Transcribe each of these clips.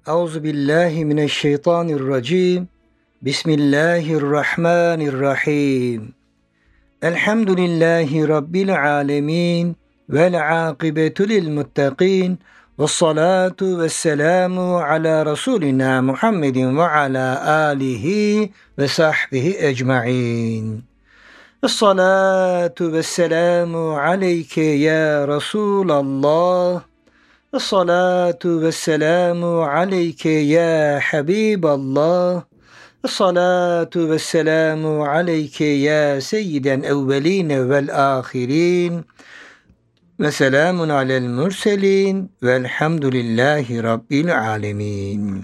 Euzu billahi mineşşeytanirracim. Bismillahirrahmanirrahim. Elhamdülillahi rabbil alamin vel akibetu lil muttaqin. Ves salatu vesselamu ala rasulina Muhammedin ve ala alihi ve sahbihi ecmaîn. Esselatu vesselamu aleyke ya Resulallah. Esselatu vesselamu aleyke ya Habiballah. Esselatu vesselamu aleyke ya seyyiden evveline vel ahirin. Ve selamun alel mürselin velhamdülillahi rabbil alemin.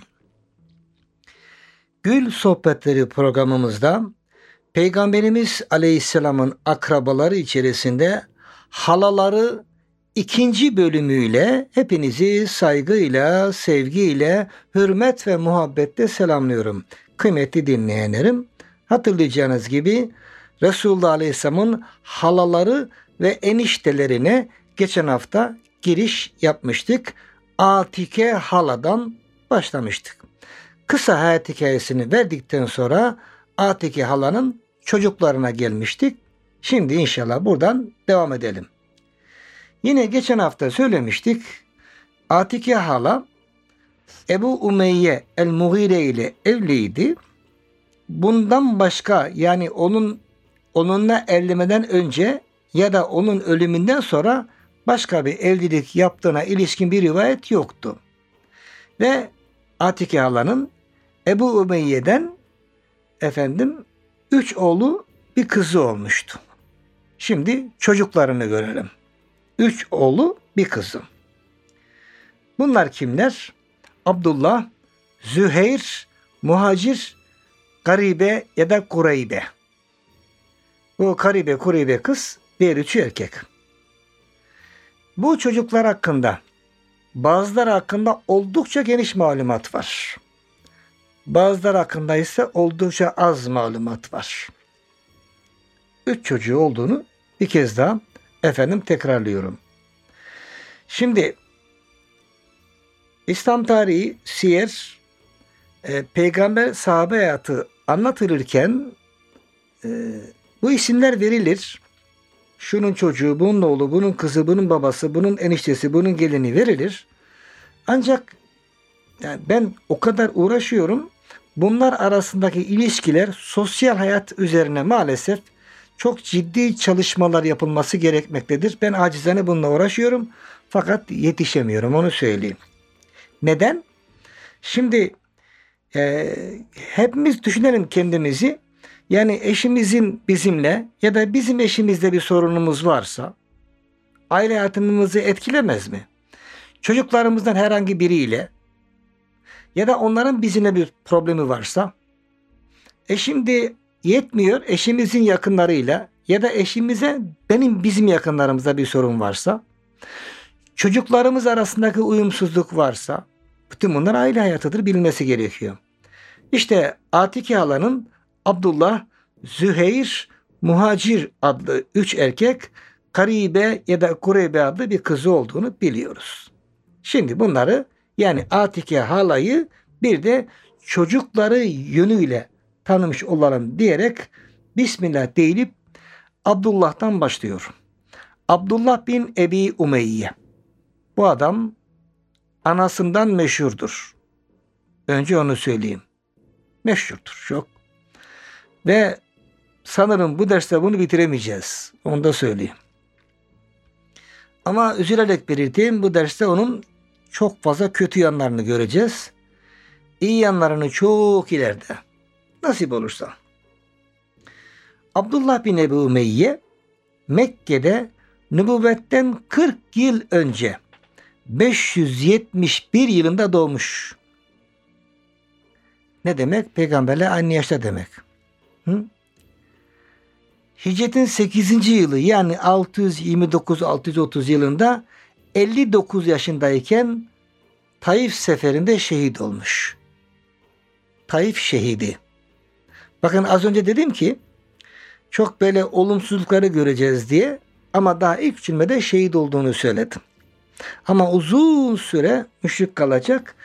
Gül Sohbetleri programımızda Peygamberimiz Aleyhisselam'ın akrabaları içerisinde halaları ikinci bölümüyle hepinizi saygıyla, sevgiyle, hürmet ve muhabbetle selamlıyorum. Kıymetli dinleyenlerim, hatırlayacağınız gibi Resulullah Aleyhisselam'ın halaları ve eniştelerine geçen hafta giriş yapmıştık. Atike haladan başlamıştık. Kısa hayat hikayesini verdikten sonra Atike halanın çocuklarına gelmiştik. Şimdi inşallah buradan devam edelim. Yine geçen hafta söylemiştik. Atike hala Ebu Umeyye el-Mughire ile evliydi. Bundan başka yani onunla evlenmeden önce ya da onun ölümünden sonra başka bir evlilik yaptığına ilişkin bir rivayet yoktu. Ve Atike halanın Ebu Umeyye'den 3 oğlu bir kızı olmuştu. Şimdi çocuklarını görelim. 3 oğlu bir kızı. Bunlar kimler? Abdullah, Züheyr, Muhacir, Garibe ya da Kureybe. Bu Garibe, Kureybe kız, diğer 3'ü erkek. Bu çocuklar hakkında, bazıları hakkında oldukça geniş malumat var. Bazıları hakkında ise oldukça az malumat var. 3 çocuğu olduğunu bir kez daha tekrarlıyorum. Şimdi İslam tarihi, siyer, peygamber sahabe hayatı anlatılırken bu isimler verilir. Şunun çocuğu, bunun oğlu, bunun kızı, bunun babası, bunun eniştesi, bunun gelini verilir. Ancak yani ben o kadar uğraşıyorum. Bunlar arasındaki ilişkiler sosyal hayat üzerine maalesef çok ciddi çalışmalar yapılması gerekmektedir. Ben acizane bununla uğraşıyorum fakat yetişemiyorum, onu söyleyeyim. Neden? Şimdi hepimiz düşünelim kendimizi. Yani eşimizin bizimle ya da bizim eşimizle bir sorunumuz varsa aile hayatımızı etkilemez mi? Çocuklarımızdan herhangi biriyle ya da onların bizimle bir problemi varsa şimdi yetmiyor, eşimizin yakınlarıyla ya da bizim yakınlarımızda bir sorun varsa, çocuklarımız arasındaki uyumsuzluk varsa, bütün bunlar aile hayatıdır, bilmesi gerekiyor. İşte Atike halanın Abdullah, Züheyr, Muhacir adlı 3 erkek, Garibe ya da Kureybe adlı bir kızı olduğunu biliyoruz. Şimdi bunları, yani Atike halayı bir de çocukları yönüyle tanımış olalım diyerek Bismillah deyip Abdullah'tan başlıyor. Abdullah bin Ebi Umeyye. Bu adam anasından meşhurdur. Önce onu söyleyeyim. Meşhurdur çok. Ve sanırım bu derste bunu bitiremeyeceğiz. Onu da söyleyeyim. Ama üzülerek belirteyim, bu derste onun çok fazla kötü yanlarını göreceğiz. İyi yanlarını çok ileride. Nasip olursa. Abdullah bin Ebu Umeyye Mekke'de nübüvvetten 40 yıl önce 571 yılında doğmuş. Ne demek? Peygamberle aynı yaşta demek. Hicretin 8. yılı yani 629-630 yılında 59 yaşındayken Taif seferinde şehit olmuş. Taif şehidi. Bakın az önce dedim ki çok böyle olumsuzlukları göreceğiz diye ama daha ilk cümlede şehit olduğunu söyledim. Ama uzun süre müşrik kalacak.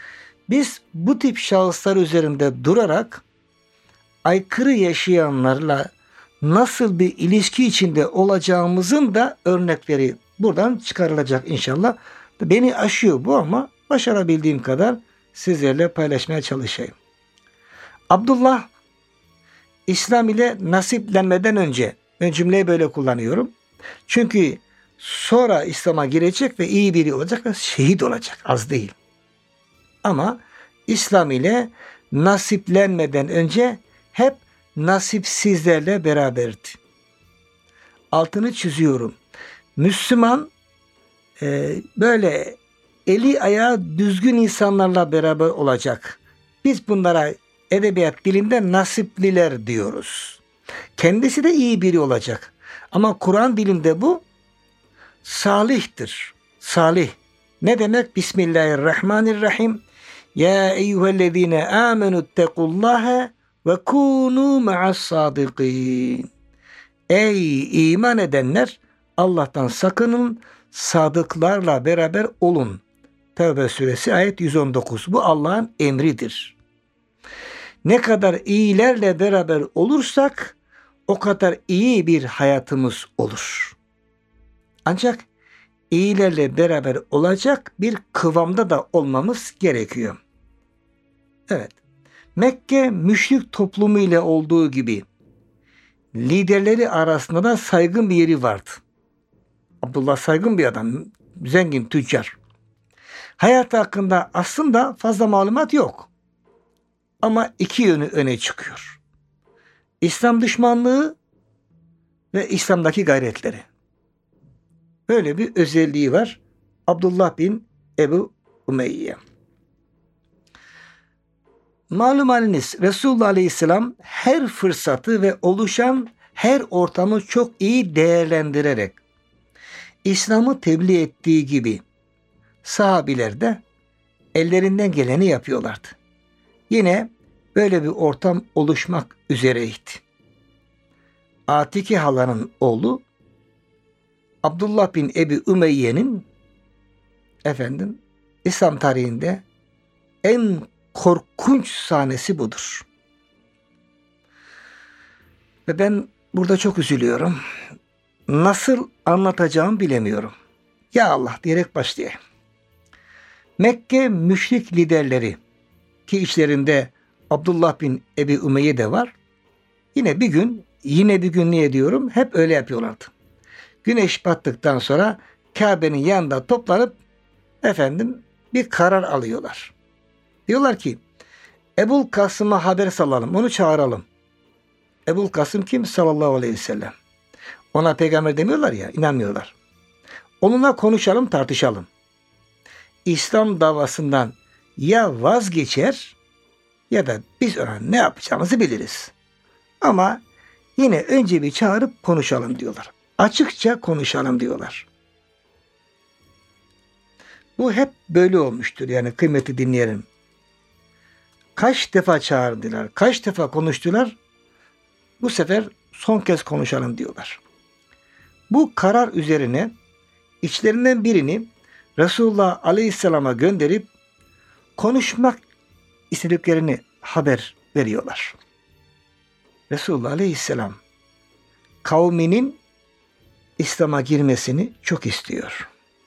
Biz bu tip şahıslar üzerinde durarak aykırı yaşayanlarla nasıl bir ilişki içinde olacağımızın da örnekleri buradan çıkarılacak inşallah. Beni aşıyor bu ama başarabildiğim kadar sizlerle paylaşmaya çalışayım. Abdullah İslam ile nasiplenmeden önce, ben cümleyi böyle kullanıyorum. Çünkü sonra İslam'a girecek ve iyi biri olacak ve şehit olacak, az değil. Ama İslam ile nasiplenmeden önce hep nasipsizlerle beraberdi. Altını çiziyorum. Müslüman böyle eli ayağı düzgün insanlarla beraber olacak. Biz bunlara edebiyat dilinde nasipliler diyoruz. Kendisi de iyi biri olacak. Ama Kur'an dilinde bu salihtir. Salih. Ne demek? Bismillahirrahmanirrahim. Ya eyyühellezine amenüttekullaha ve kûnû ma'as-sâdıkîn. Ey iman edenler, Allah'tan sakının, sadıklarla beraber olun. Tevbe suresi ayet 119. Bu Allah'ın emridir. Ne kadar iyilerle beraber olursak o kadar iyi bir hayatımız olur. Ancak iyilerle beraber olacak bir kıvamda da olmamız gerekiyor. Evet. Mekke müşrik toplumu ile olduğu gibi liderleri arasında da saygın bir yeri vardı. Abdullah saygın bir adam, zengin, tüccar. Hayatı hakkında aslında fazla malumat yok. Ama iki yönü öne çıkıyor. İslam düşmanlığı ve İslam'daki gayretleri. Böyle bir özelliği var. Abdullah bin Ebu Umeyye. Malum haliniz, Resulullah Aleyhisselam her fırsatı ve oluşan her ortamı çok iyi değerlendirerek İslam'ı tebliğ ettiği gibi sahabiler de ellerinden geleni yapıyorlardı. Yine böyle bir ortam oluşmak üzereydi. Atike halanın oğlu Abdullah bin Ebi Ümeyye'nin İslam tarihinde en korkunç sahnesi budur. Ve ben burada çok üzülüyorum. Nasıl anlatacağımı bilemiyorum. Ya Allah diyerek başlayayım. Mekke müşrik liderleri ki içlerinde Abdullah bin Ebi Ümeyye de var. Yine bir gün niye diyorum? Hep öyle yapıyorlardı. Güneş battıktan sonra Kabe'nin yanında toplanıp bir karar alıyorlar. Diyorlar ki Ebul Kasım'a haber salalım. Onu çağıralım. Ebul Kasım kim? Sallallahu aleyhi ve sellem. Ona peygamber demiyorlar ya. İnanmıyorlar. Onunla konuşalım, tartışalım. İslam davasından ya vazgeçer ya da biz ona ne yapacağımızı biliriz. Ama yine önce bir çağırıp konuşalım diyorlar. Açıkça konuşalım diyorlar. Bu hep böyle olmuştur. Yani kıymeti dinleyelim. Kaç defa çağırdılar, kaç defa konuştular. Bu sefer son kez konuşalım diyorlar. Bu karar üzerine içlerinden birini Resulullah Aleyhisselam'a gönderip konuşmak istediklerini haber veriyorlar. Resulullah Aleyhisselam kavminin İslam'a girmesini çok istiyor.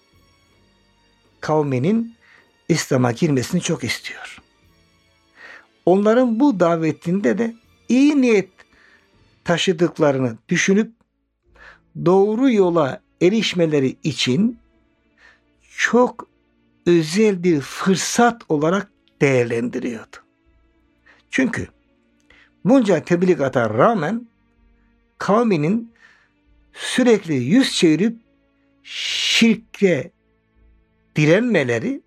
Kavminin İslam'a girmesini çok istiyor. Onların bu davetinde de iyi niyet taşıdıklarını düşünüp doğru yola erişmeleri için çok özel bir fırsat olarak değerlendiriyordu. Çünkü bunca tebliğata rağmen kavminin sürekli yüz çevirip şirke direnmeleri,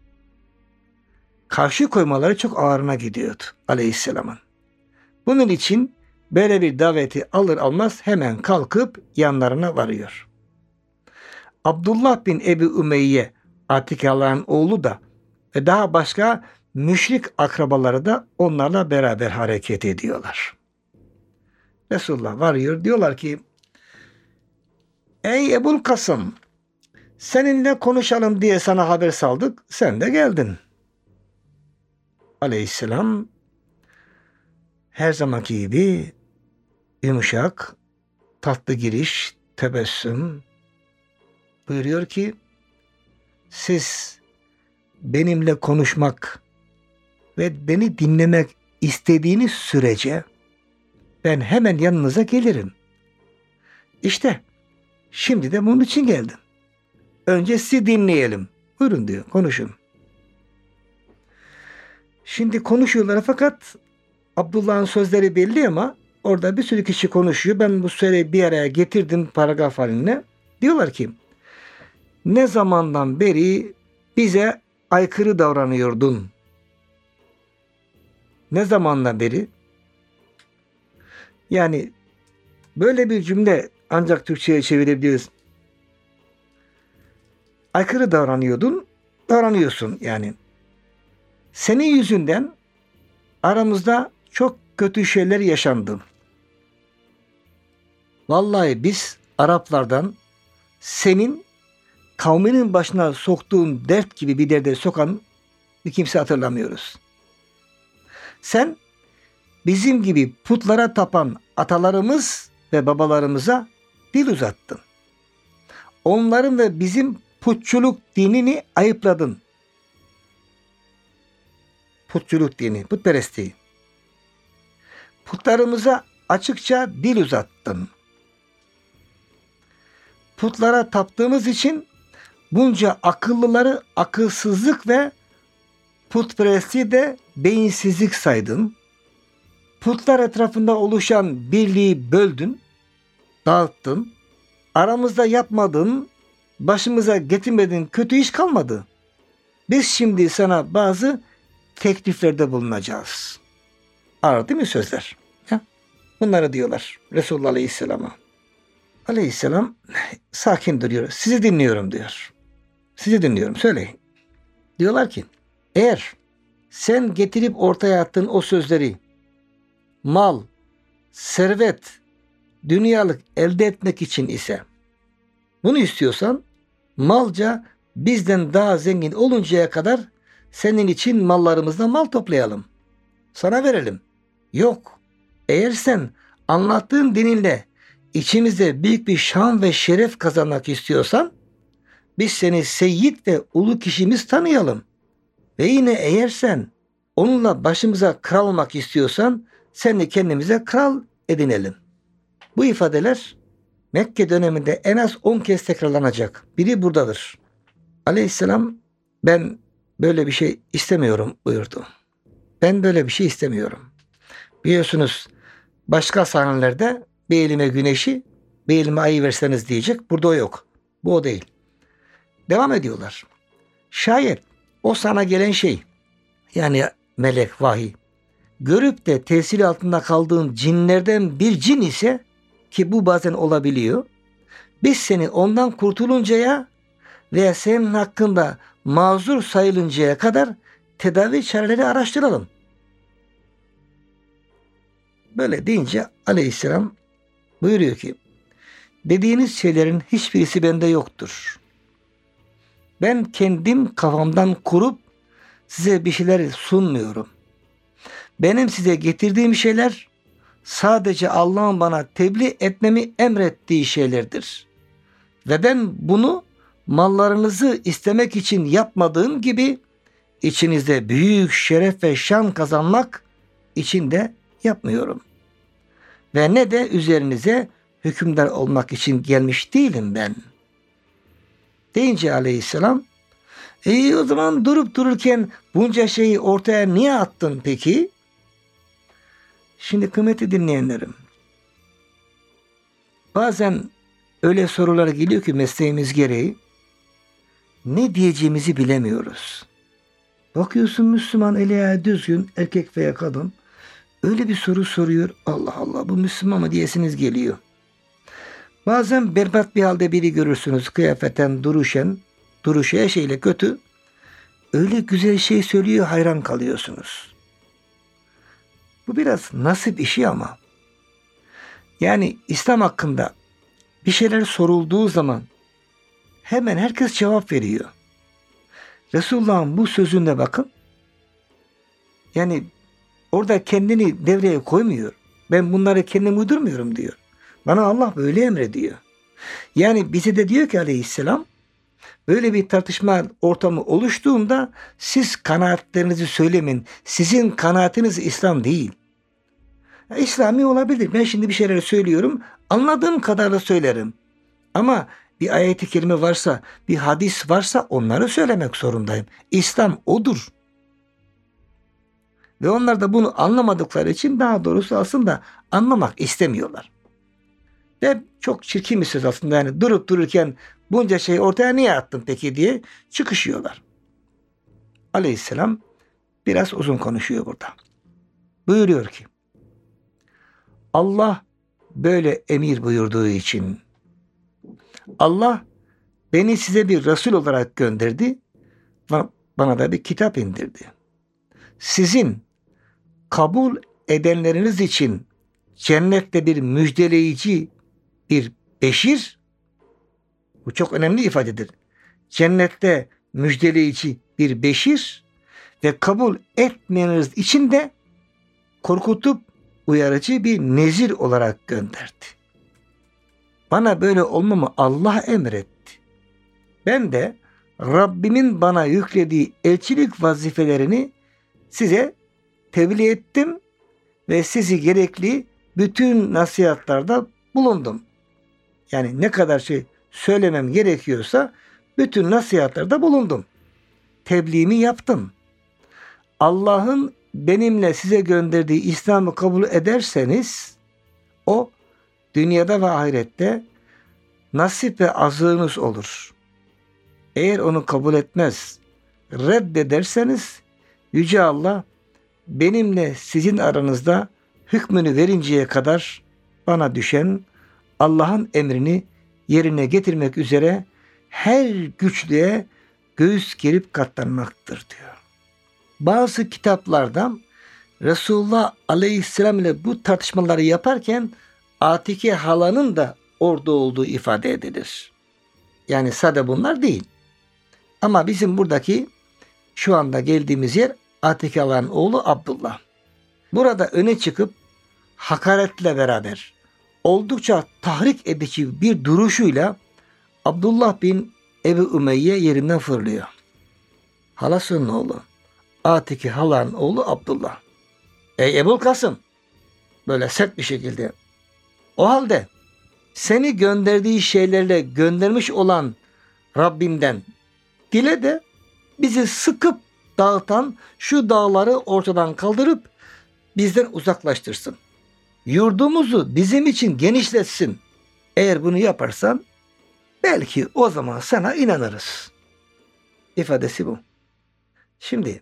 karşı koymaları çok ağırına gidiyordu Aleyhisselam'ın. Bunun için böyle bir daveti alır almaz hemen kalkıp yanlarına varıyor. Abdullah bin Ebi Ümeyye Atikaların oğlu da ve daha başka müşrik akrabaları da onlarla beraber hareket ediyorlar. Resulullah varıyor. Diyorlar ki ey Ebul Kasım, seninle konuşalım diye sana haber saldık. Sen de geldin. Aleyhisselam her zamanki gibi yumuşak, tatlı giriş, tebessüm buyuruyor ki siz benimle konuşmak ve beni dinlemek istediğiniz sürece ben hemen yanınıza gelirim. İşte şimdi de bunun için geldim. Önce sizi dinleyelim. Buyurun diyor, konuşun. Şimdi konuşuyorlar fakat Abdullah'ın sözleri belli ama orada bir sürü kişi konuşuyor. Ben bu söyleyi bir araya getirdim paragraf haline. Diyorlar ki ne zamandan beri bize aykırı davranıyordun? Ne zamandan beri? Yani böyle bir cümle ancak Türkçe'ye çevirebiliriz. Aykırı davranıyorsun yani. Senin yüzünden aramızda çok kötü şeyler yaşandı. Vallahi biz Araplardan senin kavminin başına soktuğun dert gibi bir derde sokan bir kimse hatırlamıyoruz. Sen bizim gibi putlara tapan atalarımız ve babalarımıza dil uzattın. Onların ve bizim putçuluk dinini ayıpladın. Putçuluk dini, putperestliği. Putlarımıza açıkça dil uzattın. Putlara taptığımız için bunca akıllıları akılsızlık ve putperestliği de beyinsizlik saydın. Putlar etrafında oluşan birliği böldün, dağıttın. Aramızda yapmadığın, başımıza getirmediğin kötü iş kalmadı. Biz şimdi sana bazı tekliflerde bulunacağız. Ağır değil mi sözler? Ya? Bunları diyorlar Resulullah Aleyhisselam'a. Aleyhisselam sakin duruyor. Sizi dinliyorum diyor. Sizi dinliyorum. Söyleyin. Diyorlar ki eğer sen getirip ortaya attığın o sözleri mal, servet, dünyalık elde etmek için ise bunu istiyorsan malca bizden daha zengin oluncaya kadar senin için mallarımızdan mal toplayalım. Sana verelim. Yok. Eğer sen anlattığın dininle içimizde büyük bir şan ve şeref kazanmak istiyorsan biz seni seyyid ve ulu kişimiz tanıyalım. Ve yine eğer sen onunla başımıza kral olmak istiyorsan seni kendimize kral edinelim. Bu ifadeler Mekke döneminde en az 10 kez tekrarlanacak. Biri buradadır. Aleyhisselam ben böyle bir şey istemiyorum buyurdu. Ben böyle bir şey istemiyorum. Biliyorsunuz başka sahnelerde bir elime güneşi bir elime ayı verseniz diyecek. Burada o yok. Bu o değil. Devam ediyorlar. Şayet o sana gelen şey yani melek, vahiy görüp de tesiri altında kaldığın cinlerden bir cin ise ki bu bazen olabiliyor. Biz seni ondan kurtuluncaya veya senin hakkında mazur sayılıncaya kadar tedavi çareleri araştıralım. Böyle deyince Aleyhisselam buyuruyor ki dediğiniz şeylerin hiçbirisi bende yoktur. Ben kendim kafamdan kurup size bir şeyler sunmuyorum. Benim size getirdiğim şeyler sadece Allah'ın bana tebliğ etmemi emrettiği şeylerdir. Ve ben bunu mallarınızı istemek için yapmadığım gibi içinizde büyük şeref ve şan kazanmak için de yapmıyorum. Ve ne de üzerinize hükümdar olmak için gelmiş değilim ben. Deyince Aleyhisselam o zaman durup dururken bunca şeyi ortaya niye attın peki? Şimdi kıymetli dinleyenlerim, bazen öyle sorular geliyor ki mesleğimiz gereği ne diyeceğimizi bilemiyoruz. Bakıyorsun Müslüman eli ayağı düzgün erkek veya kadın öyle bir soru soruyor. Allah Allah bu Müslüman mı diyesiniz geliyor. Bazen berbat bir halde biri görürsünüz kıyafeten, duruşu her şeyle kötü. Öyle güzel şey söylüyor hayran kalıyorsunuz. Bu biraz nasip işi ama. Yani İslam hakkında bir şeyler sorulduğu zaman hemen herkes cevap veriyor. Resulullah'ın bu sözünde bakın. Yani orada kendini devreye koymuyor. Ben bunları kendim uydurmuyorum diyor. Bana Allah böyle emrediyor. Yani bize de diyor ki aleyhisselam, böyle bir tartışma ortamı oluştuğunda siz kanaatlerinizi söylemeyin. Sizin kanaatiniz İslam değil. İslami olabilir. Ben şimdi bir şeyler söylüyorum. Anladığım kadarıyla söylerim. Ama bir ayet-i kerime varsa, bir hadis varsa onları söylemek zorundayım. İslam odur. Ve onlar da bunu anlamadıkları için, daha doğrusu aslında anlamak istemiyorlar. Ve çok çirkin bir söz aslında. Yani durup dururken bunca şeyi ortaya niye attın peki diye çıkışıyorlar. Aleyhisselam biraz uzun konuşuyor burada. Buyuruyor ki, Allah böyle emir buyurduğu için, Allah beni size bir Resul olarak gönderdi, bana da bir kitap indirdi. Sizin kabul edenleriniz için cennette bir müjdeleyici, bir beşir, bu çok önemli ifadedir. Cennette müjdeleyici bir beşir ve kabul etmeyeniniz için de korkutup uyarıcı bir nezir olarak gönderdi. Bana böyle olmamı Allah emretti. Ben de Rabbimin bana yüklediği elçilik vazifelerini size tebliğ ettim ve sizi gerekli bütün nasihatlarda bulundum. Yani ne kadar şey söylemem gerekiyorsa bütün nasihatlarda bulundum. Tebliğimi yaptım. Allah'ın benimle size gönderdiği İslam'ı kabul ederseniz o dünyada ve ahirette nasip ve azığınız olur. Eğer onu kabul etmez, reddederseniz Yüce Allah benimle sizin aranızda hükmünü verinceye kadar bana düşen Allah'ın emrini yerine getirmek üzere her güçlüğe göğüs gerip katlanmaktır diyor. Bazı kitaplarda Resulullah Aleyhisselam ile bu tartışmaları yaparken Atike halanın da orada olduğu ifade edilir. Yani sade bunlar değil. Ama bizim buradaki şu anda geldiğimiz yer Atike halanın oğlu Abdullah. Burada öne çıkıp hakaretle beraber oldukça tahrik edici bir duruşuyla Abdullah bin Ebu Ümeyye yerinden fırlıyor. Halasının oğlu. Atike halanın oğlu Abdullah. Ey Ebul Kasım! Böyle sert bir şekilde. O halde seni gönderdiği şeylerle göndermiş olan Rabbimden dile de bizi sıkıp dağıtan şu dağları ortadan kaldırıp bizden uzaklaştırsın. Yurdumuzu bizim için genişletsin. Eğer bunu yaparsan belki o zaman sana inanırız. İfadesi bu. Şimdi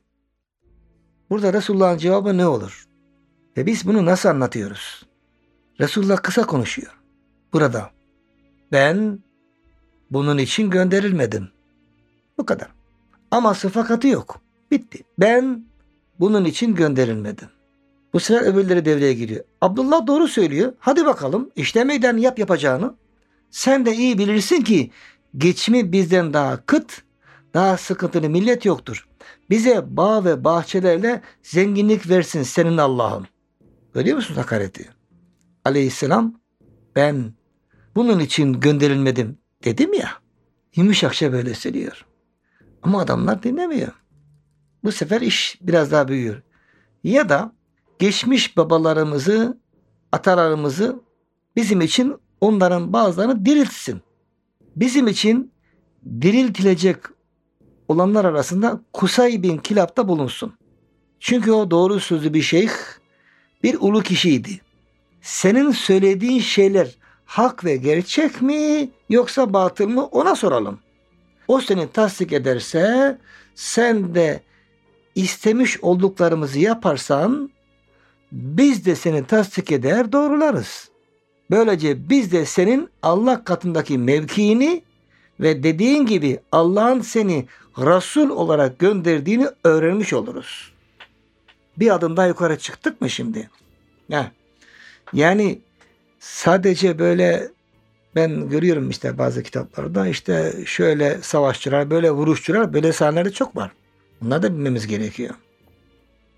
burada Resulullah'ın cevabı ne olur? Ve biz bunu nasıl anlatıyoruz? Resulullah kısa konuşuyor. Burada ben bunun için gönderilmedim. Bu kadar. Aması fakatı yok. Bitti. Ben bunun için gönderilmedim. Bu sefer öbürleri devreye giriyor. Abdullah doğru söylüyor. Hadi bakalım işte meydan yap yapacağını. Sen de iyi bilirsin ki geçimi bizden daha kıt, daha sıkıntılı millet yoktur. Bize bağ ve bahçelerle zenginlik versin senin Allah'ın. Görüyor musun hakareti? Aleyhisselam ben bunun için gönderilmedim dedim ya. Yumuşakça böyle söylüyor. Ama adamlar dinlemiyor. Bu sefer iş biraz daha büyüyor. Ya da geçmiş babalarımızı, atalarımızı bizim için onların bazılarını diriltsin. Bizim için diriltilecek olanlar arasında Kusay bin Kilab'da bulunsun. Çünkü o doğru sözlü bir şeyh, bir ulu kişiydi. Senin söylediğin şeyler hak ve gerçek mi yoksa batıl mı ona soralım. O seni tasdik ederse sen de istemiş olduklarımızı yaparsan biz de seni tasdik eder doğrularız. Böylece biz de senin Allah katındaki mevkiini ve dediğin gibi Allah'ın seni Resul olarak gönderdiğini öğrenmiş oluruz. Bir adım daha yukarı çıktık mı şimdi? Yani sadece böyle ben görüyorum işte bazı kitaplarda işte şöyle savaşçılar, böyle vuruşçular, böyle sahnelerde çok var. Bunları da bilmemiz gerekiyor.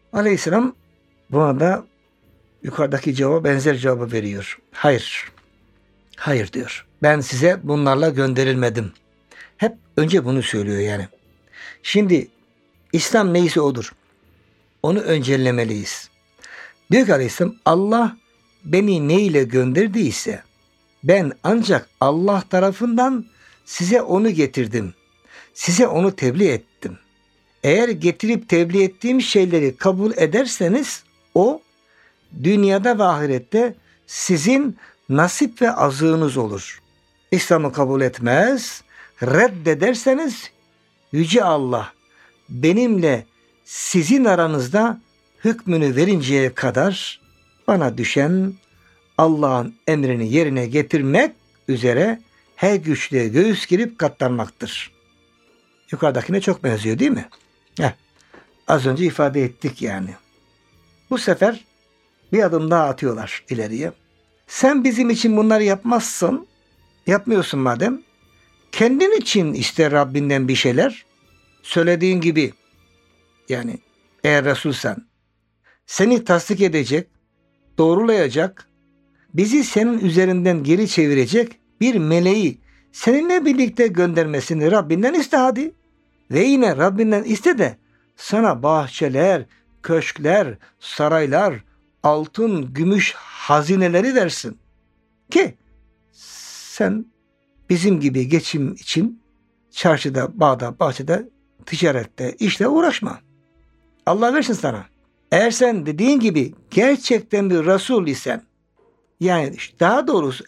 Aleyhisselam buna da yukarıdaki cevaba benzer cevabı veriyor. Hayır. Hayır diyor. Ben size bunlarla gönderilmedim. Hep önce bunu söylüyor yani. Şimdi İslam neyse odur. Onu öncelemeliyiz. Diyor ki Aleyhisselam, Allah beni ne ile gönderdiyse ben ancak Allah tarafından size onu getirdim. Size onu tebliğ ettim. Eğer getirip tebliğ ettiğim şeyleri kabul ederseniz o dünyada ve ahirette sizin nasip ve azığınız olur. İslam'ı kabul etmez, reddederseniz Yüce Allah benimle sizin aranızda hükmünü verinceye kadar bana düşen Allah'ın emrini yerine getirmek üzere her güçlüğe göğüs girip katlanmaktır. Yukarıdakine çok benziyor değil mi? Az önce ifade ettik yani. Bu sefer bir adım daha atıyorlar ileriye. Sen bizim için bunları yapmazsın, yapmıyorsun madem. Kendin için iste Rabbinden bir şeyler. Söylediğin gibi yani eğer Resulsen seni tasdik edecek, doğrulayacak, bizi senin üzerinden geri çevirecek bir meleği seninle birlikte göndermesini Rabbinden iste hadi. Ve yine Rabbinden iste de sana bahçeler, köşkler, saraylar, altın, gümüş hazineleri versin. Ki sen bizim gibi geçim için çarşıda, bağda, bahçede, ticarette, işle uğraşma. Allah versin sana. Eğer sen dediğin gibi gerçekten bir Resul isen, yani daha doğrusu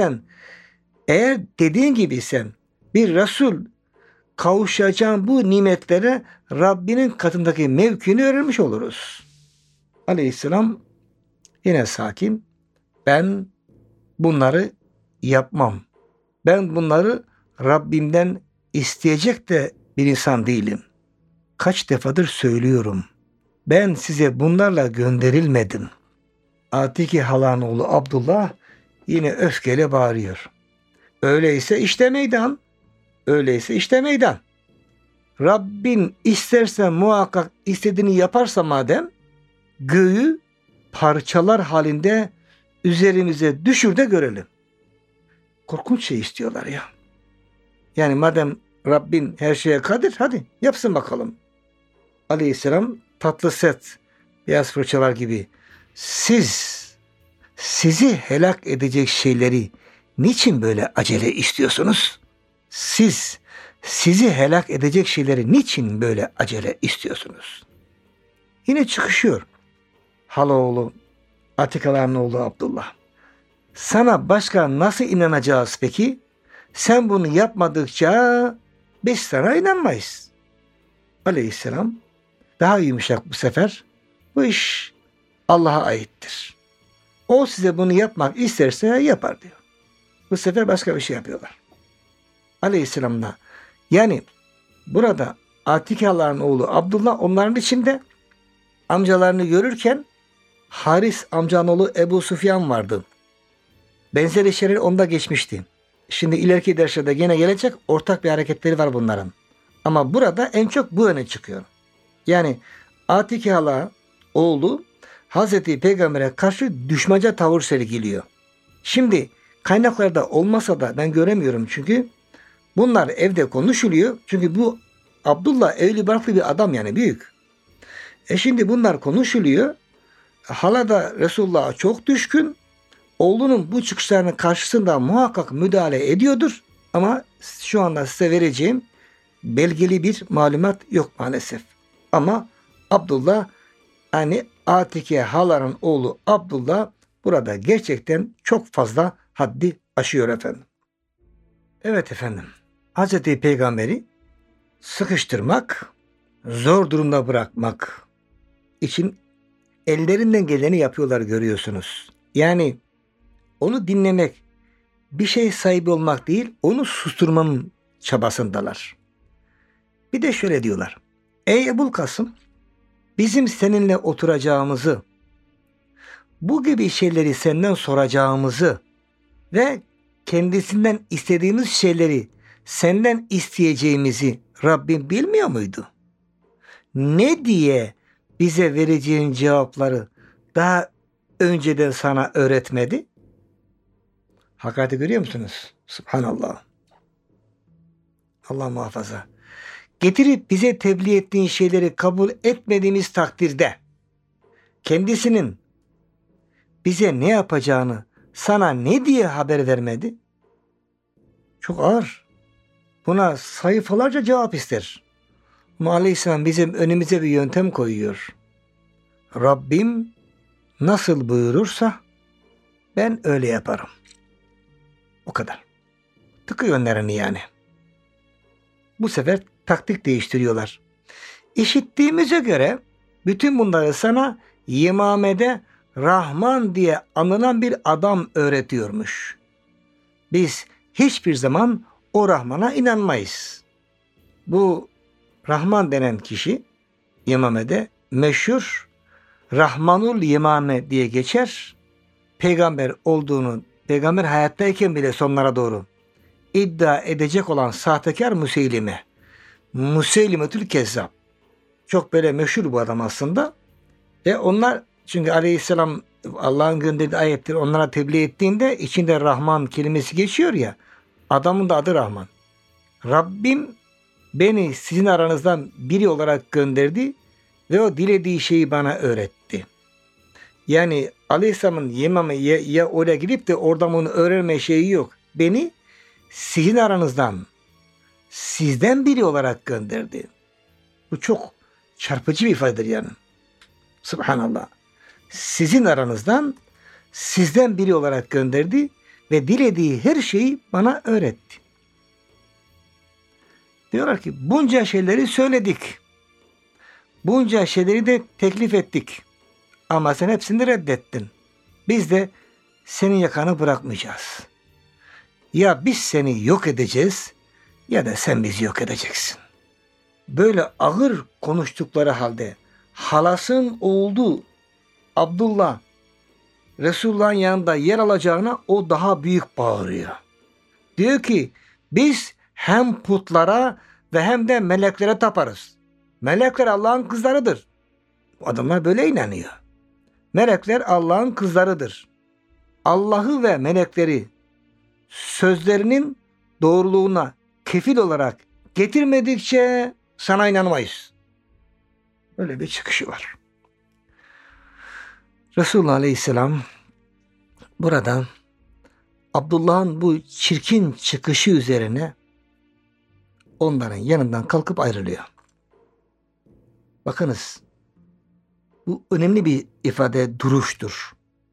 eğer dediğin gibi sen bir Resul kavuşacağın bu nimetlere Rabbinin katındaki mevkini öğrenmiş oluruz. Aleyhisselam yine sakin. Ben bunları yapmam. Ben bunları Rabbimden isteyecek de bir insan değilim. Kaç defadır söylüyorum. Ben size bunlarla gönderilmedim. Atiki halanın oğlu Abdullah yine öfkeyle bağırıyor. Öyleyse işte meydan. Öyleyse işte meydan. Rabbin isterse muhakkak istediğini yaparsa madem göğü parçalar halinde üzerimize düşür de görelim. Korkunç şey istiyorlar ya. Yani madem Rabbin her şeye kadir hadi yapsın bakalım. Aleyhisselam tatlı set beyaz fırçalar gibi sizi helak edecek şeyleri niçin böyle acele istiyorsunuz? Sizi helak edecek şeyleri niçin böyle acele istiyorsunuz? Yine çıkışıyor. Halaoğlu, Atikaların oğlu Abdullah. Sana başka nasıl inanacağız peki? Sen bunu yapmadıkça biz sana inanmayız. Aleyhisselam daha yumuşak bu sefer. Bu iş Allah'a aittir. O size bunu yapmak isterse yapar diyor. Bu sefer başka bir şey yapıyorlar. Aleyhisselam'la yani burada Atikaların oğlu Abdullah onların içinde amcalarını görürken Haris amcanın oğlu Ebu Süfyan vardı. Benzer işler onda geçmişti. Şimdi ileriki derslerde gene gelecek ortak bir hareketleri var bunların. Ama burada en çok bu öne çıkıyor. Yani Atike hala oğlu Hazreti Peygamber'e karşı düşmanca tavır sergiliyor. Şimdi kaynaklarda olmasa da ben göremiyorum çünkü bunlar evde konuşuluyor. Çünkü bu Abdullah evli barklı bir adam yani büyük. Şimdi bunlar konuşuluyor. Hala da Resulullah'a çok düşkün. Oğlunun bu çıkışlarının karşısında muhakkak müdahale ediyordur. Ama şu anda size vereceğim belgeli bir malumat yok maalesef. Ama Abdullah yani Atike haların oğlu Abdullah burada gerçekten çok fazla haddi aşıyor efendim. Evet efendim. Hazreti Peygamber'i sıkıştırmak, zor durumda bırakmak için ellerinden geleni yapıyorlar görüyorsunuz. Yani onu dinlemek, bir şey sahibi olmak değil, onu susturmanın çabasındalar. Bir de şöyle diyorlar. Ey Ebul Kasım, bizim seninle oturacağımızı, bu gibi şeyleri senden soracağımızı ve kendisinden istediğimiz şeyleri senden isteyeceğimizi Rabbim bilmiyor muydu? Ne diye bize vereceğin cevapları daha önceden sana öğretmedi? Hakareti görüyor musunuz? Subhanallah. Allah muhafaza. Getirip bize tebliğ ettiğin şeyleri kabul etmediğimiz takdirde kendisinin bize ne yapacağını sana ne diye haber vermedi? Çok ağır. Buna sayfalarca cevap ister. Ama Aleyhisselam bizim önümüze bir yöntem koyuyor. Rabbim nasıl buyurursa ben öyle yaparım. O kadar. Tıkı yönlerini yani. Bu sefer taktik değiştiriyorlar. İşittiğimize göre bütün bunları sana Yemame'de Rahman diye anılan bir adam öğretiyormuş. Biz hiçbir zaman o Rahman'a inanmayız. Bu Rahman denen kişi Yemame'de meşhur Rahmanul Yemame diye geçer. Peygamber olduğunu, peygamber hayattayken bile sonlara doğru iddia edecek olan sahtekar Müseylime. Müseylimetül Kezzab. Çok böyle meşhur bu adam aslında. Onlar çünkü Aleyhisselam Allah'ın gönderdiği ayetleri onlara tebliğ ettiğinde içinde Rahman kelimesi geçiyor ya. Adamın da adı Rahman. Rabbim beni sizin aranızdan biri olarak gönderdi ve o dilediği şeyi bana öğretti. Yani Aleyhisselam'ın Yemame ya oraya gidip de oradan onu öğrenme şeyi yok. Beni sizin aranızdan, sizden biri olarak gönderdi. Bu çok çarpıcı bir ifadedir yani. Subhanallah. Sizin aranızdan, sizden biri olarak gönderdi ve dilediği her şeyi bana öğretti. Diyorlar ki bunca şeyleri söyledik. Bunca şeyleri de teklif ettik. Ama sen hepsini reddettin. Biz de senin yakanı bırakmayacağız. Ya biz seni yok edeceğiz ya da sen bizi yok edeceksin. Böyle ağır konuştukları halde halasın oğlu Abdullah Resulullah'ın yanında yer alacağına o daha büyük bağırıyor. Diyor ki biz hem putlara ve hem de meleklere taparız. Melekler Allah'ın kızlarıdır. Adamlar böyle inanıyor. Melekler Allah'ın kızlarıdır. Allah'ı ve melekleri sözlerinin doğruluğuna kefil olarak getirmedikçe sana inanmayız. Böyle bir çıkışı var. Resulullah Aleyhisselam burada Abdullah'ın bu çirkin çıkışı üzerine onların yanından kalkıp ayrılıyor. Bakınız, bu önemli bir ifade, duruştur.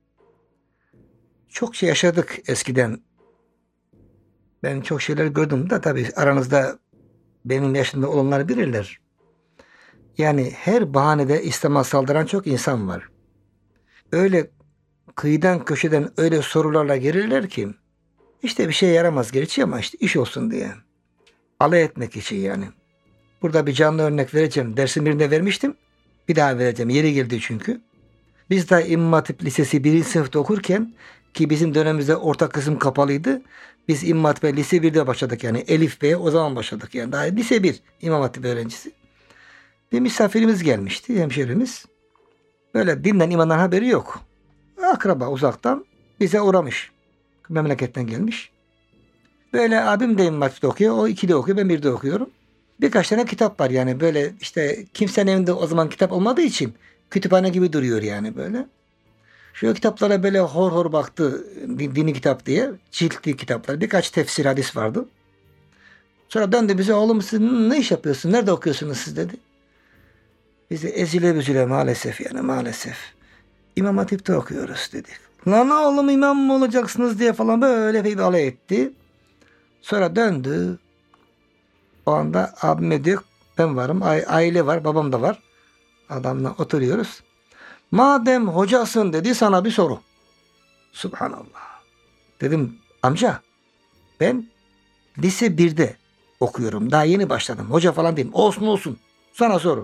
Çok şey yaşadık eskiden. Ben çok şeyler gördüm de tabii aranızda benim yaşımda olanlar bilirler. Yani her bahanede İslam'a saldıran çok insan var. Öyle kıyıdan köşeden öyle sorularla gelirler ki işte bir şey yaramaz gerçi ama işte iş olsun diye. Alay etmek için yani. Burada bir canlı örnek vereceğim. Dersin birinde vermiştim. Bir daha vereceğim. Yeri geldi çünkü. Biz de İmam Hatip Lisesi 1. sınıfta okurken ki bizim dönemimizde orta kısım kapalıydı. Biz İmam Hatip'e lise 1'de başladık yani. Elif B'ye o zaman başladık yani. Daha lise 1 İmam Hatip öğrencisi. Bir misafirimiz gelmişti, hemşerimiz. Böyle dinden imandan haberi yok. Akraba uzaktan bize uğramış. Memleketten gelmiş. Böyle abim de İmam Hatip'te okuyor. O 2'de okuyor, ben 1'de okuyorum. Birkaç tane kitap var yani böyle işte kimsenin evinde o zaman kitap olmadığı için kütüphane gibi duruyor yani böyle. Şu kitaplara böyle hor hor baktı, dini kitap diye. Ciltli kitaplar. Birkaç tefsir hadis vardı. Sonra döndü bize, oğlum siz ne iş yapıyorsunuz? Nerede okuyorsunuz siz dedi. Biz de ezile büzüle maalesef yani maalesef. İmam Hatip'te okuyoruz dedik. Lan oğlum imam mı olacaksınız diye falan böyle bir alay etti. Sonra döndü. O anda abime diyor ben varım. Aile var, babam da var. Adamla oturuyoruz. Madem hocasın dedi, sana bir soru. Subhanallah. Dedim amca ben lise 1'de okuyorum. Daha yeni başladım. Hoca falan değilim. Olsun olsun. Sana soru.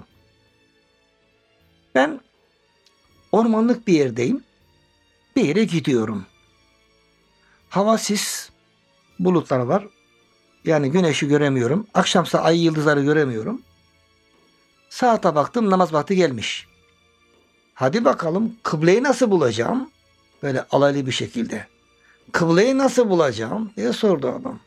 Ben ormanlık bir yerdeyim. Bir yere gidiyorum. Hava sis, bulutlar var. Yani güneşi göremiyorum. Akşamsa ay yıldızları göremiyorum. Saate baktım, namaz vakti gelmiş. Hadi bakalım kıbleyi nasıl bulacağım? Böyle alaylı bir şekilde. Kıbleyi nasıl bulacağım diye sordu adam.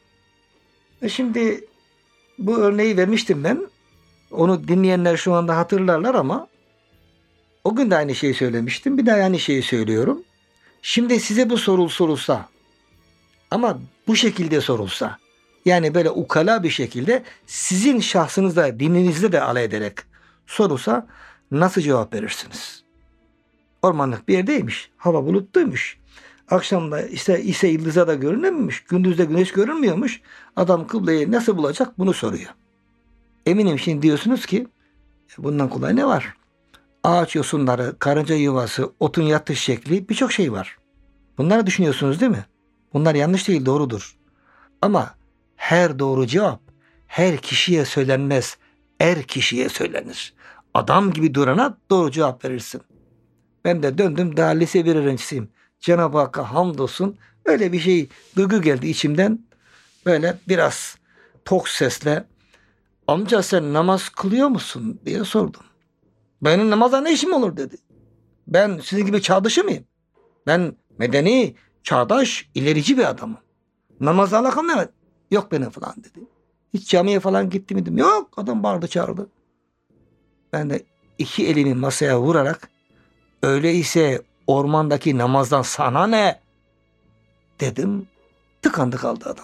Şimdi bu örneği vermiştim ben. Onu dinleyenler şu anda hatırlarlar ama o gün de aynı şeyi söylemiştim. Bir daha aynı şeyi söylüyorum. Şimdi size bu sorulsa ama bu şekilde sorulsa, yani böyle ukala bir şekilde sizin şahsınızda, dininizde de alay ederek sorulsa nasıl cevap verirsiniz? Ormanlık bir yerdeymiş. Hava bulutluymuş. Akşamda ise yıldıza da görünememiş. Gündüzde güneş görünmüyormuş. Adam kıbleyi nasıl bulacak bunu soruyor. Eminim şimdi diyorsunuz ki bundan kolay ne var? Ağaç yosunları, karınca yuvası, otun yatış şekli birçok şey var. Bunları düşünüyorsunuz değil mi? Bunlar yanlış değil, doğrudur. Ama her doğru cevap her kişiye söylenmez. Er kişiye söylenir. Adam gibi durana doğru cevap verirsin. Ben de döndüm, daha lise bir öğrencisiyim. Cenab-ı Hakk'a hamdolsun. Öyle bir şey duygu geldi içimden. Böyle biraz tok sesle amca sen namaz kılıyor musun diye sordum. Benim namaza ne işim olur dedi. Ben sizin gibi çağdaşı mıyım? Ben medeni, çağdaş, ilerici bir adamım. Namazla alakam ne? Yok benim falan dedi. Hiç camiye falan gitti mi dedim. Yok, adam bağırdı çağırdı. Ben de iki elimi masaya vurarak öyleyse ormandaki namazdan sana ne dedim. Tıkandı kaldı adam.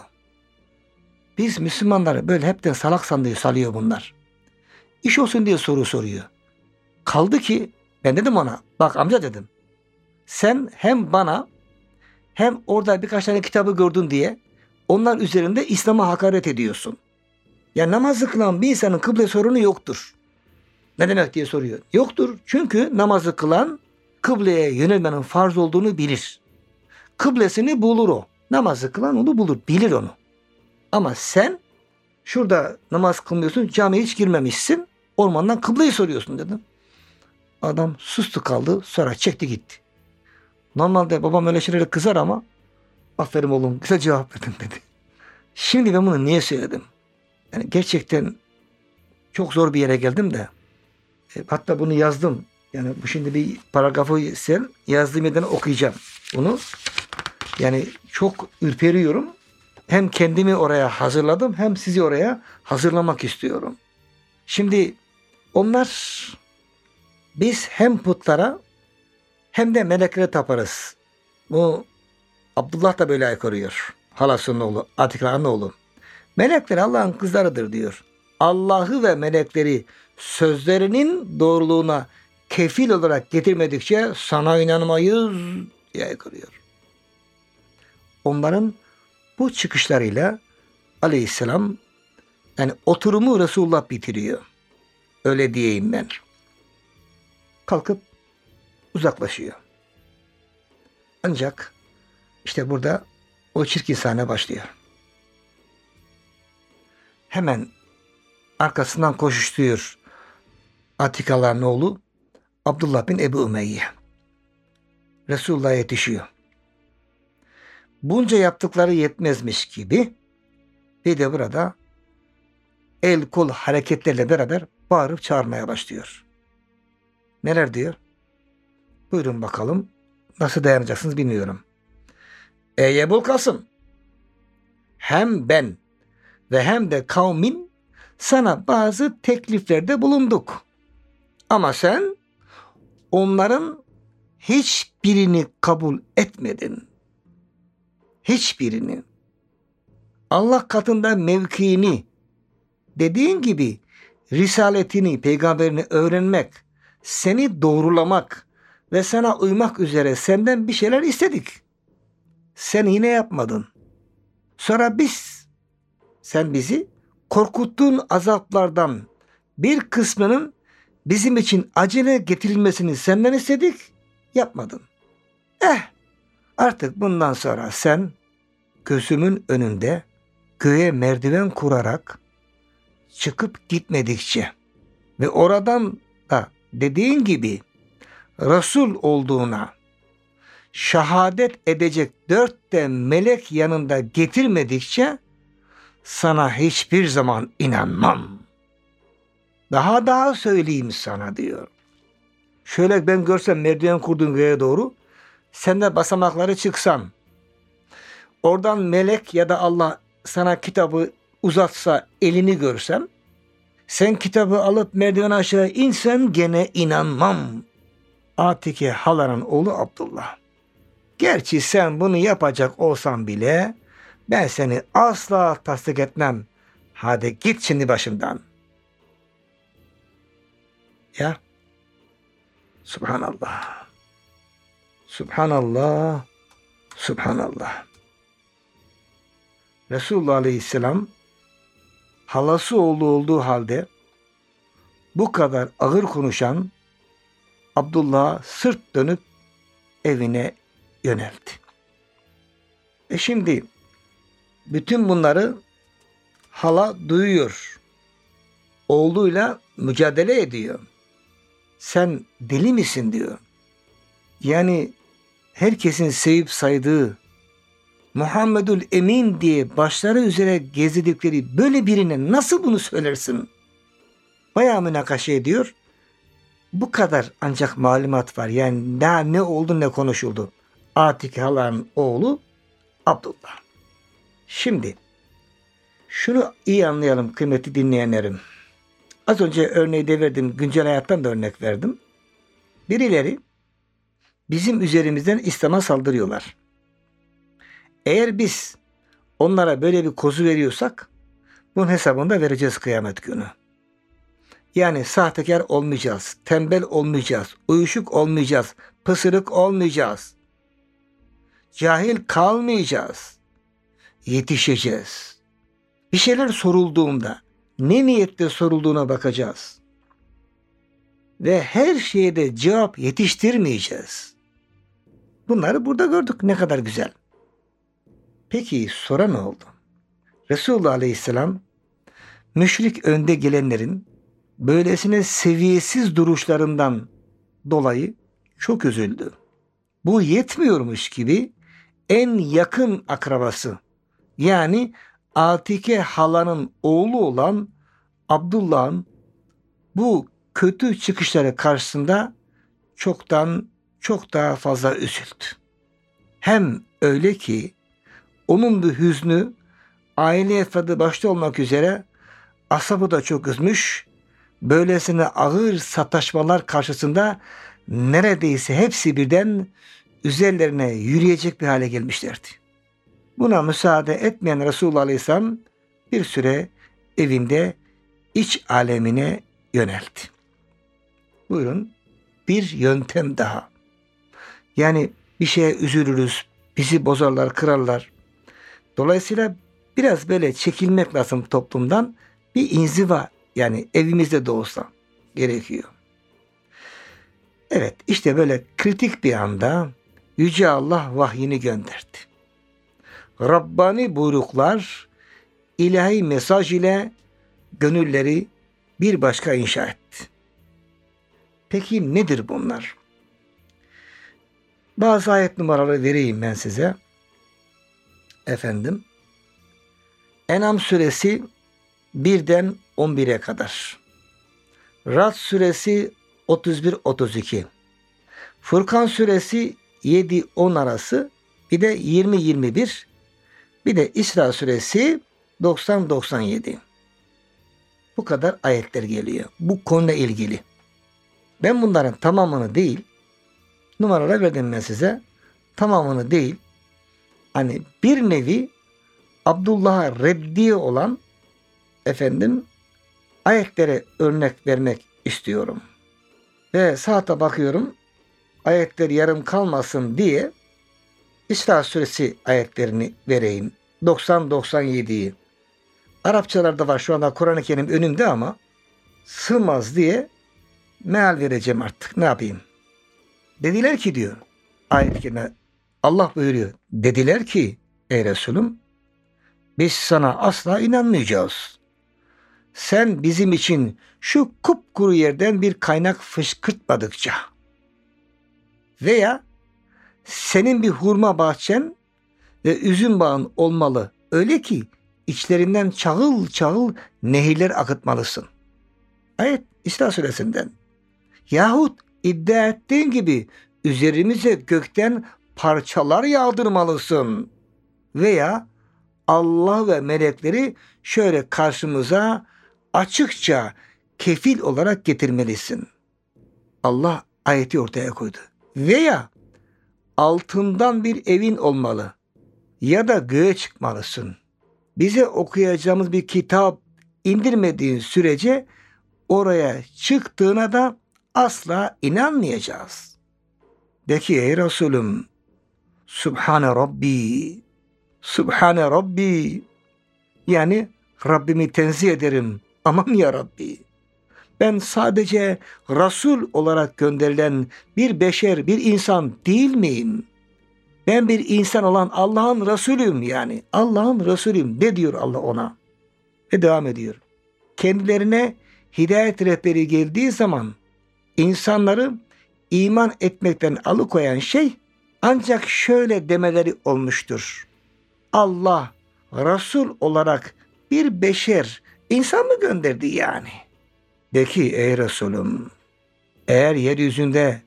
Biz Müslümanları böyle hepten salak sandığı salıyor bunlar. İş olsun diye soru soruyor. Kaldı ki ben dedim ona, bak amca dedim. Sen hem bana hem orada birkaç tane kitabı gördün diye onlar üzerinde İslam'a hakaret ediyorsun. Ya namazı kılan bir insanın kıble sorunu yoktur. Ne demek diye soruyor. Yoktur çünkü namazı kılan kıbleye yönelmenin farz olduğunu bilir. Kıblesini bulur o. Namazı kılan onu bulur, bilir onu. Ama sen şurada namaz kılmıyorsun, camiye hiç girmemişsin, ormandan kıbleyi soruyorsun dedim. Adam sustu kaldı, sonra çekti gitti. Normalde babam öyle şeylere kızar ama aferin oğlum güzel cevap verdin dedi. Şimdi ben bunu niye söyledim? Yani gerçekten çok zor bir yere geldim de hatta bunu yazdım. Yani bu şimdi bir paragrafı yazdığım yerden okuyacağım bunu. Yani çok ürperiyorum. Hem kendimi oraya hazırladım hem sizi oraya hazırlamak istiyorum. Şimdi onlar biz hem putlara hem de meleklere taparız. Bu Abdullah da böyle aykırıyor. Halasının oğlu, Atika'nın oğlu. Melekler Allah'ın kızlarıdır diyor. Allah'ı ve melekleri sözlerinin doğruluğuna kefil olarak getirmedikçe sana inanmayız diye aykırıyor. Onların bu çıkışlarıyla Aleyhisselam yani oturumu Resulullah bitiriyor. Öyle diyeyim ben. Kalkıp uzaklaşıyor. Ancak işte burada o çirkin sahne başlıyor. Hemen arkasından koşuşturuyor Atikaların oğlu Abdullah bin Ebu Ümeyye. Resulullah'a yetişiyor. Bunca yaptıkları yetmezmiş gibi bir de burada el kol hareketlerle beraber bağırıp çağırmaya başlıyor. Neler diyor? Buyurun bakalım. Nasıl dayanacaksınız bilmiyorum. Ey Ebul Kasım, hem ben ve hem de kavmin sana bazı tekliflerde bulunduk. Ama sen onların hiçbirini kabul etmedin. Hiçbirini. Allah katında mevkiini, dediğin gibi risaletini, peygamberini öğrenmek, seni doğrulamak ve sana uymak üzere senden bir şeyler istedik. Sen yine yapmadın. Sonra sen bizi korkuttuğun azaplardan bir kısmının bizim için acele getirilmesini senden istedik, yapmadın. Artık bundan sonra sen gözümün önünde göğe merdiven kurarak çıkıp gitmedikçe ve oradan da dediğin gibi Resul olduğuna şehadet edecek 4 de melek yanında getirmedikçe sana hiçbir zaman inanmam. Daha söyleyeyim sana diyor. Şöyle ben görsem merdiven kurduğun göğe doğru, sen de basamakları çıksan, oradan melek ya da Allah sana kitabı uzatsa elini görsem, sen kitabı alıp merdiven aşağı insen gene inanmam. Atike halanın oğlu Abdullah. Gerçi sen bunu yapacak olsan bile ben seni asla tasdik etmem. Hadi git şimdi başımdan. Ya Subhanallah. Subhanallah. Subhanallah. Resulullah Aleyhisselam halası oğlu olduğu halde bu kadar ağır konuşan Abdullah'a sırt dönüp evine yöneldi. Şimdi bütün bunları hala duyuyor. Oğluyla mücadele ediyor. Sen deli misin diyor. Yani herkesin sevip saydığı Muhammedül Emin diye başları üzere gezdirdikleri böyle birine nasıl bunu söylersin? Bayağı münakaşa ediyor. Bu kadar ancak malumat var. Yani ne oldu ne konuşuldu. Atike halanın oğlu Abdullah. Şimdi şunu iyi anlayalım kıymetli dinleyenlerim. Az önce örneği de verdim. Güncel hayattan da örnek verdim. Birileri bizim üzerimizden İslam'a saldırıyorlar. Eğer biz onlara böyle bir kozu veriyorsak bunun hesabını da vereceğiz kıyamet günü. Yani sahtekar olmayacağız, tembel olmayacağız, uyuşuk olmayacağız, pısırık olmayacağız. Cahil kalmayacağız. Yetişeceğiz. Bir şeyler sorulduğunda ne niyetle sorulduğuna bakacağız. Ve her şeye de cevap yetiştirmeyeceğiz. Bunları burada gördük. Ne kadar güzel. Peki sonra ne oldu? Resulullah Aleyhisselam müşrik önde gelenlerin böylesine seviyesiz duruşlarından dolayı çok üzüldü. Bu yetmiyormuş gibi en yakın akrabası yani Atike halanın oğlu olan Abdullah'ın bu kötü çıkışları karşısında çok daha fazla üzüldü. Hem öyle ki onun bu hüznü aile efradı başta olmak üzere asabı da çok üzmüş. Böylesine ağır sataşmalar karşısında neredeyse hepsi birden üzerlerine yürüyecek bir hale gelmişlerdi. Buna müsaade etmeyen Resulullah Aleyhisselam bir süre evinde iç alemine yöneldi. Buyurun bir yöntem daha. Yani bir şeye üzülürüz, bizi bozarlar, kırarlar. Dolayısıyla biraz böyle çekilmek lazım toplumdan. Bir inziva yani evimizde de olsa gerekiyor. Evet işte böyle kritik bir anda Yüce Allah vahyini gönderdi. Rabbani buyruklar ilahi mesaj ile gönülleri bir başka inşa etti. Peki nedir bunlar? Bazı ayet numaraları vereyim ben size. Efendim. En'am suresi 1'den 11'e kadar. Rad suresi 31-32. Furkan suresi 7-10 arası. Bir de 20-21. Bir de İsra suresi 90-97. Bu kadar ayetler geliyor. Bu konuyla ilgili. Ben bunların tamamını değil, numaralar verdim ben size. Tamamını değil, hani bir nevi Abdullah'a reddiye olan ayetlere örnek vermek istiyorum. Ve saate bakıyorum, ayetler yarım kalmasın diye İsra suresi ayetlerini vereyim. 90-97'yi. Arapçalarda var şu anda Kur'an-ı Kerim önümde ama sığmaz diye meal vereceğim artık. Ne yapayım? Dediler ki diyor ayet-i kerime Allah buyuruyor. Dediler ki ey Resulüm biz sana asla inanmayacağız. Sen bizim için şu kupkuru yerden bir kaynak fışkırtmadıkça veya senin bir hurma bahçen ve üzüm bağın olmalı. Öyle ki içlerinden çağıl çağıl nehirler akıtmalısın. Ayet İsra suresinden. Yahut iddia ettiğin gibi üzerimize gökten parçalar yağdırmalısın. Veya Allah ve melekleri şöyle karşımıza açıkça kefil olarak getirmelisin. Allah ayeti ortaya koydu. Veya altından bir evin olmalı ya da göğe çıkmalısın. Bize okuyacağımız bir kitap indirmediğin sürece oraya çıktığına da asla inanmayacağız. De ki ey Resulüm, Subhane Rabbi, Subhane Rabbi, yani Rabbimi tenzih ederim. Aman ya Rabbi. Ben sadece Resul olarak gönderilen bir beşer, bir insan değil miyim? Ben bir insan olan Allah'ın Resulüyüm yani. Allah'ın Resulüyüm. Ne diyor Allah ona? Ve devam ediyor. Kendilerine hidayet rehberi geldiği zaman insanları iman etmekten alıkoyan şey ancak şöyle demeleri olmuştur. Allah Resul olarak bir beşer, insan mı gönderdi yani? De ki ey Resulüm, eğer yeryüzünde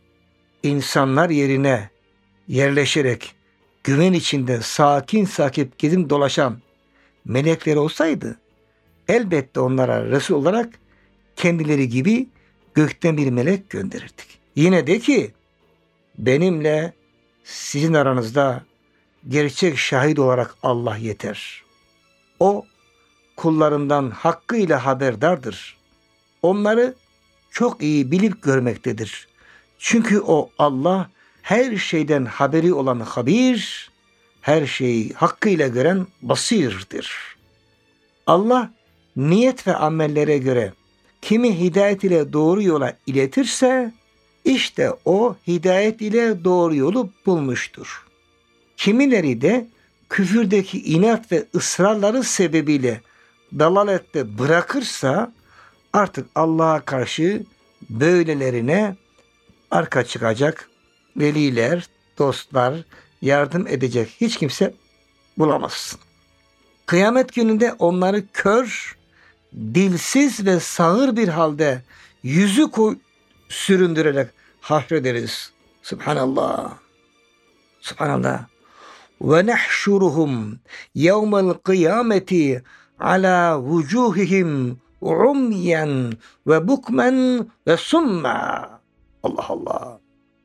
insanlar yerine yerleşerek güven içinde sakin sakin gezip dolaşan melekler olsaydı elbette onlara Resul olarak kendileri gibi gökten bir melek gönderirdik. Yine de ki benimle sizin aranızda gerçek şahit olarak Allah yeter. O kullarından hakkıyla haberdardır. Onları çok iyi bilip görmektedir. Çünkü o Allah her şeyden haberi olan habir, her şeyi hakkıyla gören basirdir. Allah niyet ve amellere göre kimi hidayet ile doğru yola iletirse işte o hidayet ile doğru yolu bulmuştur. Kimileri de küfürdeki inat ve ısrarları sebebiyle dalalette bırakırsa artık Allah'a karşı böylelerine arka çıkacak veliler, dostlar, yardım edecek hiç kimse bulamazsın. Kıyamet gününde onları kör, dilsiz ve sağır bir halde yüzü süründürerek haşrederiz. Subhanallah. Subhanallah. Ve nehşuruhum yevmel kıyameti ala vucuhihim umyen ve bukmen ve summa. Allah Allah.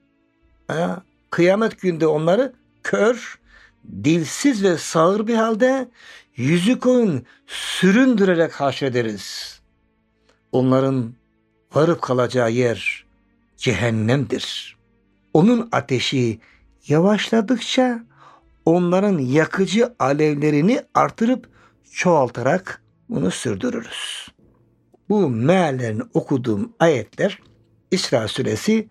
Kıyamet günde onları kör, dilsiz ve sağır bir halde yüzü koyun süründürerek haşrederiz. Onların varıp kalacağı yer cehennemdir. Onun ateşi yavaşladıkça onların yakıcı alevlerini artırıp çoğaltarak bunu sürdürürüz. Bu meallerini okuduğum ayetler İsra suresi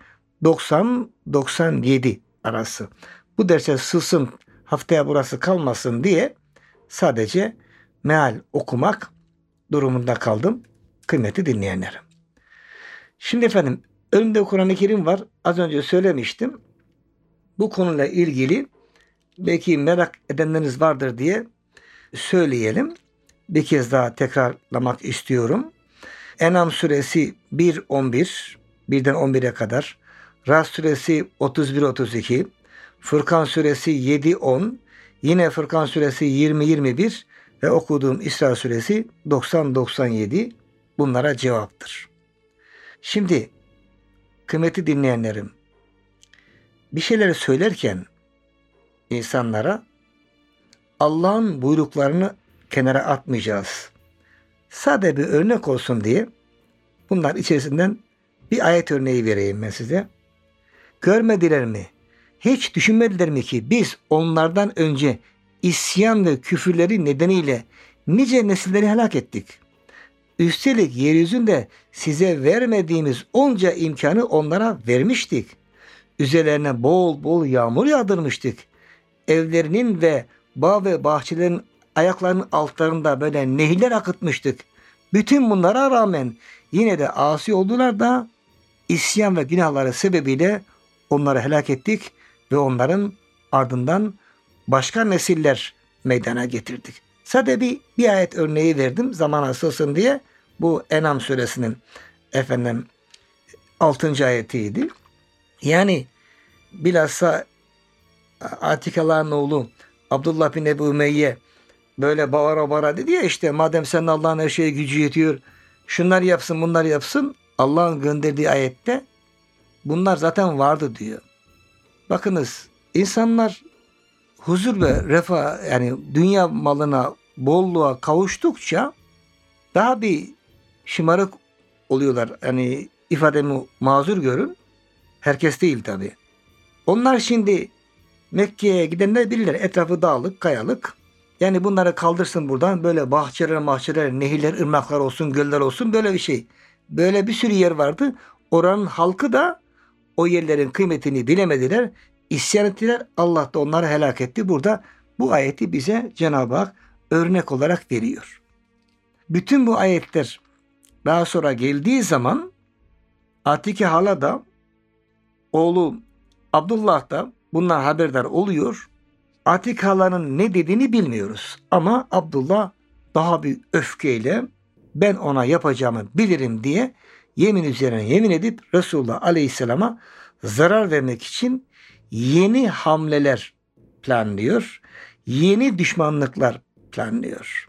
90-97 arası. Bu derse sığsın, haftaya burası kalmasın diye sadece meal okumak durumunda kaldım kıymetli dinleyenlerim. Şimdi efendim önümde Kur'an-ı Kerim var. Az önce söylemiştim. Bu konuyla ilgili belki merak edenleriniz vardır diye söyleyelim. Bir kez daha tekrarlamak istiyorum. En'am suresi 1-11, 1'den 11'e kadar, Ras suresi 31-32, Furkan suresi 7-10, yine Furkan suresi 20-21 ve okuduğum İsra suresi 90-97 bunlara cevaptır. Şimdi kıymetli dinleyenlerim, bir şeyleri söylerken insanlara Allah'ın buyruklarını kenara atmayacağız. Sade bir örnek olsun diye bunlar içerisinden bir ayet örneği vereyim ben size. Görmediler mi? Hiç düşünmediler mi ki biz onlardan önce isyan ve küfürleri nedeniyle nice nesilleri helak ettik. Üstelik yeryüzünde size vermediğimiz onca imkanı onlara vermiştik. Üzerlerine bol bol yağmur yağdırmıştık. Evlerinin ve bağ ve bahçelerin ayaklarının altlarında böyle nehirler akıtmıştık. Bütün bunlara rağmen yine de asi oldular da isyan ve günahları sebebiyle onları helak ettik ve onların ardından başka nesiller meydana getirdik. Sadece bir ayet örneği verdim zaman sığsın diye. Bu En'am suresinin 6. ayetiydi. Yani bilhassa Atikaların oğlu Abdullah bin Ebu Ümeyye böyle bağıra bağıra dedi ya, işte madem senin Allah'ın her şeye gücü yetiyor, şunlar yapsın bunlar yapsın. Allah'ın gönderdiği ayette bunlar zaten vardı diyor. Bakınız, insanlar huzur ve refah, yani dünya malına, bolluğa kavuştukça daha bir şımarık oluyorlar. Yani ifademi mazur görün. Herkes değil tabi. Onlar şimdi Mekke'ye gidenler bilirler. Etrafı dağlık, kayalık. Yani bunları kaldırsın buradan. Böyle bahçeler, nehirler, ırmaklar olsun, göller olsun, böyle bir şey. Böyle bir sürü yer vardı. Oranın halkı da o yerlerin kıymetini bilemediler. İsyan ettiler. Allah da onları helak etti. Burada bu ayeti bize Cenab-ı Hak örnek olarak veriyor. Bütün bu ayetler daha sonra geldiği zaman Atike hala da oğlu Abdullah da bundan haberdar oluyor. Atike halanın ne dediğini bilmiyoruz. Ama Abdullah daha bir öfkeyle ben ona yapacağımı bilirim diye yemin üzerine yemin edip Resulullah Aleyhisselam'a zarar vermek için yeni hamleler planlıyor. Yeni düşmanlıklar planlıyor.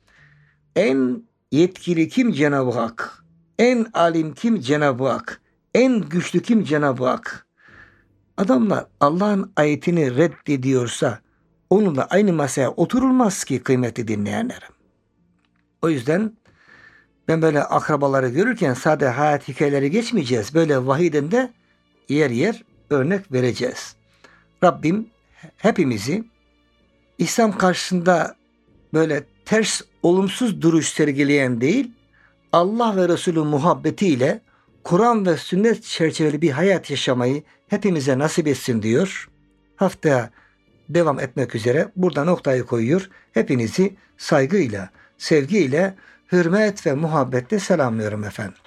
En yetkili kim? Cenab-ı Hak. En alim kim? Cenab-ı Hak. En güçlü kim? Cenab-ı Hak. Adamlar Allah'ın ayetini reddediyorsa onunla aynı masaya oturulmaz ki kıymetli dinleyenlerim. O yüzden ben böyle akrabaları görürken sadece hayat hikayeleri geçmeyeceğiz. Böyle vahiden de yer yer örnek vereceğiz. Rabbim hepimizi İslam karşısında böyle ters, olumsuz duruş sergileyen değil, Allah ve Resulü muhabbetiyle Kur'an ve sünnet çerçeveli bir hayat yaşamayı hepimize nasip etsin diyor. Haftaya devam etmek üzere burada noktayı koyuyor. Hepinizi saygıyla, sevgiyle, hürmet ve muhabbetle selamlıyorum efendim.